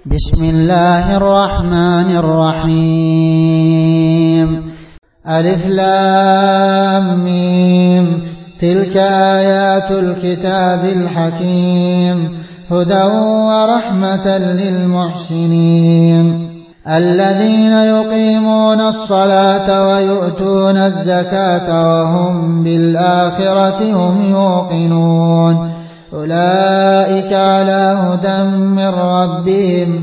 بسم الله الرحمن الرحيم. ألف لام ميم. تلك آيات الكتاب الحكيم هدى ورحمة للمحسنين الذين يقيمون الصلاة ويؤتون الزكاة وهم بالآخرة هم يوقنون أولئك على هدى من ربهم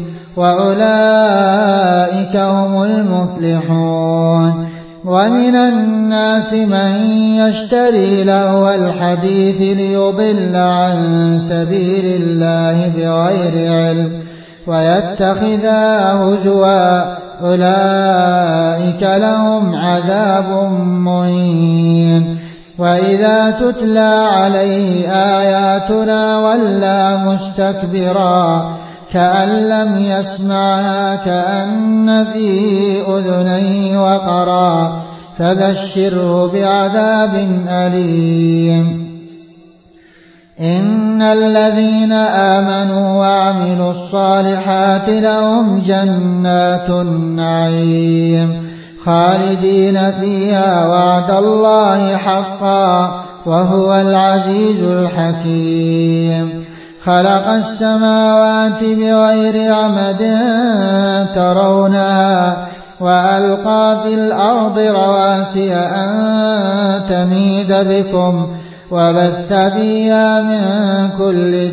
وأولئك هم المفلحون. ومن الناس من يشتري لهو الحديث ليضل عن سبيل الله بغير علم ويتخذها هزوا أولئك لهم عذاب مهين. وإذا تتلى عليه آياتنا ولى مستكبرا كأن لم يسمعها كأن في أذنيه وقرا فبشره بعذاب أليم. إن الذين آمنوا وعملوا الصالحات لهم جنات النعيم خالدين فيها وعد الله حقا وهو العزيز الحكيم. خلق السماوات بغير عمد ترونها وألقى في الأرض رواسي أن تميد بكم وبث فيها من كل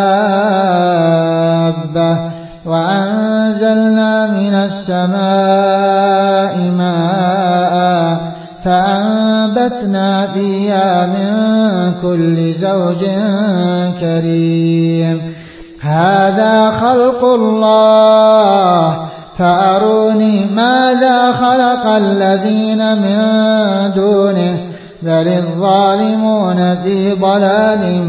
دابة وأنزلنا من السماء ماء فأنبتنا فيها من كل زوج كريم. هذا خلق الله فأروني ماذا خلق الذين من دونه بل الظالمون في ضلال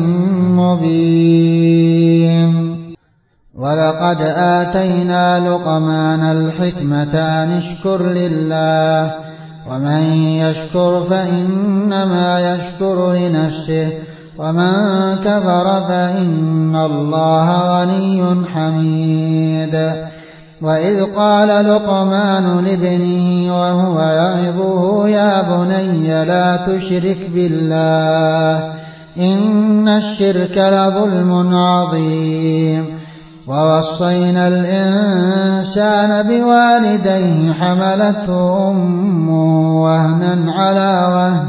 مبين. ولقد آتينا لقمان الحكمة أن اشكر لله ومن يشكر فإنما يشكر لنفسه ومن كفر فإن الله غني حميد. وإذ قال لقمان لابنه وهو يعظه يا بني لا تشرك بالله إن الشرك لظلم عظيم. ووصينا الإنسان بوالديه حملته أمه وهنا على وهن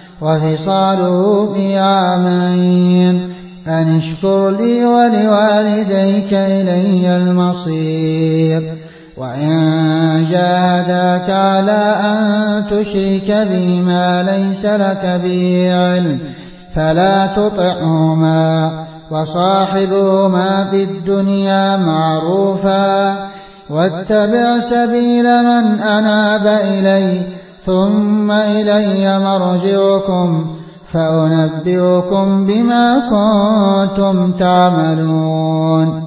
وفصاله في عامين أن اشكر لي ولوالديك إلي المصير. وإن جاهداك على أن تشرك بي ما ليس لك به علم فلا تطعهما وصاحبهما في الدنيا معروفا واتبع سبيل من أناب إلي ثم إلي مرجعكم فأنبئكم بما كنتم تعملون.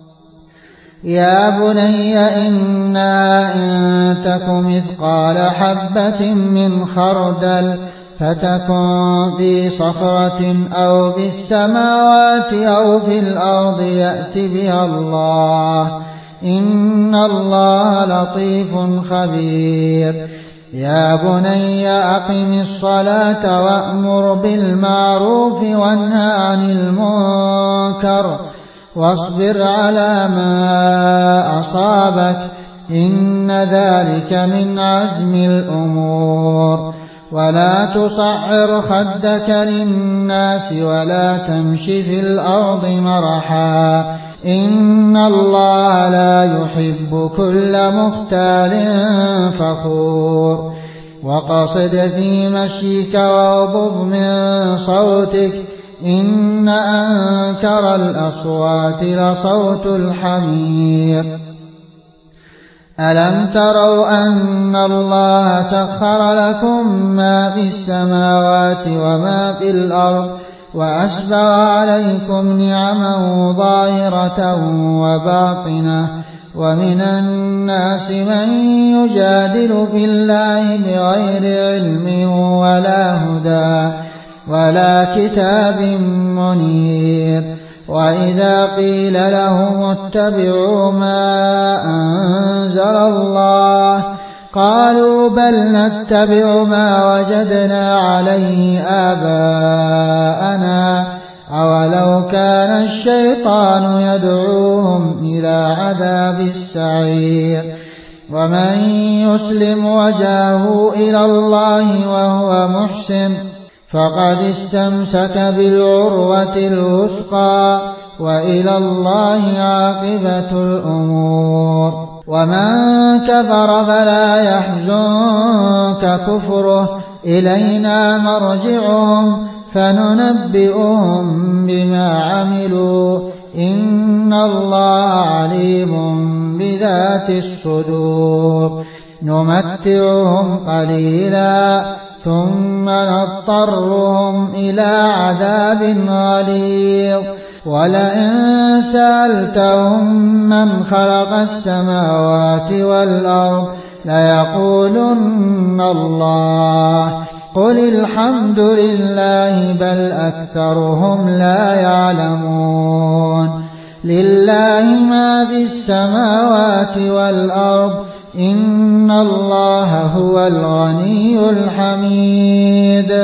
يا بني إنها إن تك مثقال حبة من خردل فتكن في صخرة أو في السماوات أو في الأرض يأت بها الله إن الله لطيف خبير. يا بني أقم الصلاة وأمر بالمعروف وانه عن المنكر واصبر على ما أصابك إن ذلك من عزم الأمور. ولا تصعر خدك للناس ولا تمش في الأرض مرحا إن الله لا يحب كل مختال فخور. وقصد في مشيك واغضض من صوتك إن أنكر الأصوات لصوت الحمير. ألم تروا أن الله سخر لكم ما في السماوات وما في الأرض وأسبغ عليكم نعما ظاهرة وباطنة ومن الناس من يجادل في الله بغير علم ولا هدى ولا كتاب منير وإذا قيل لهم اتبعوا ما أنزل الله قالوا بل نتبع ما وجدنا عليه آباءنا أولو كان الشيطان يدعوهم إلى عذاب السعير ومن يسلم وجهه إلى الله وهو محسن فقد استمسك بالعروة الوثقى وإلى الله عاقبة الأمور ومن كفر فلا يحزنك كفره إلينا مرجعهم فننبئهم بما عملوا إن الله عليم بذات الصدور نمتعهم قليلا ثم نضطرهم إلى عذاب غليظ ولئن سألتهم من خلق السماوات والأرض ليقولن الله قل الحمد لله بل أكثرهم لا يعلمون لله ما في السماوات والأرض إن الله هو الغني الحميد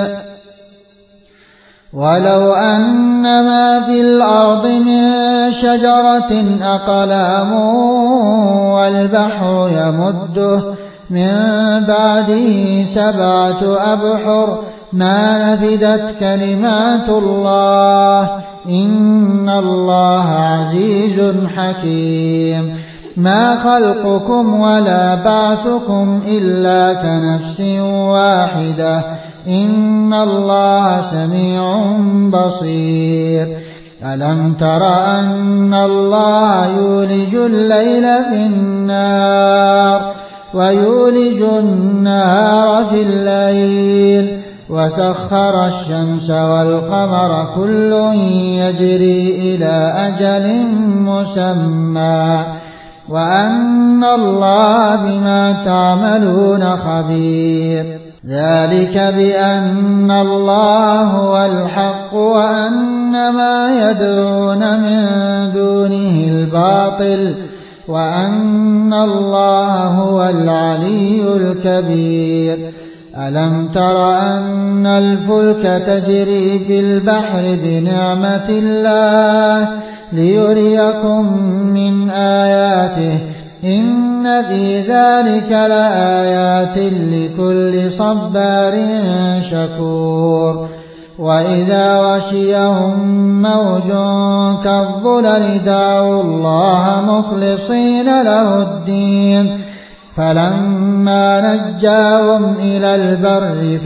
ولو أن ما في الأرض من شجرة أقلام والبحر يمده من بعده 7 أبحر ما نفدت كلمات الله إن الله عزيز حكيم ما خلقكم ولا بعثكم إلا كنفس واحدة إن الله سميع بصير ألم تر أن الله يولج الليل في النار ويولج النهار في الليل وسخر الشمس والقمر كل يجري إلى أجل مسمى وأن الله بما تعملون خبير ذلك بأن الله هو الحق وأن ما يدعون من دونه الباطل وأن الله هو العلي الكبير ألم تر أن الفلك تجري في البحر بنعمة الله ليريكم من آياته إن في ذلك لآيات لكل صبار شكور وإذا غشيهم موج كالظلل دعوا الله مخلصين له الدين فلما نجاهم إلى البر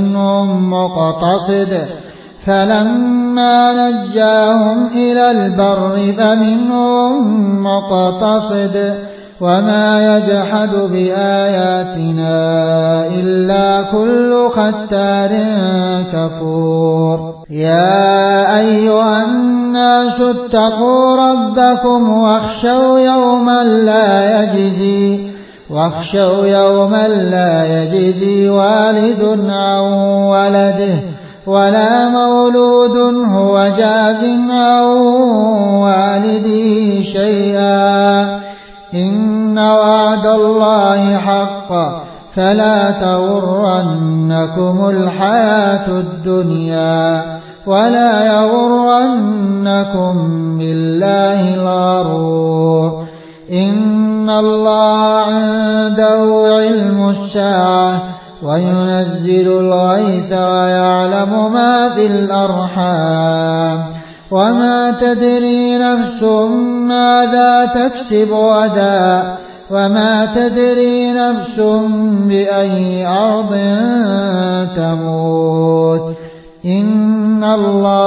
فمنهم مقتصد وما يجحد بآياتنا إلا كل ختار كفور يا أيها الناس اتقوا ربكم واخشوا يوما لا يجزي والد عن ولده ولا مولود هو جاز عن والده شيئا إن وعد الله حق فلا تغرنكم الحياة الدنيا ولا يغرنكم بالله الغرور إن الله عنده علم الساعة وينزل الغيث ويعلم ما في الأرحام وما تدري نفس ماذا تكسب غدا وما تدري نفس بأي أرض تموت إن الله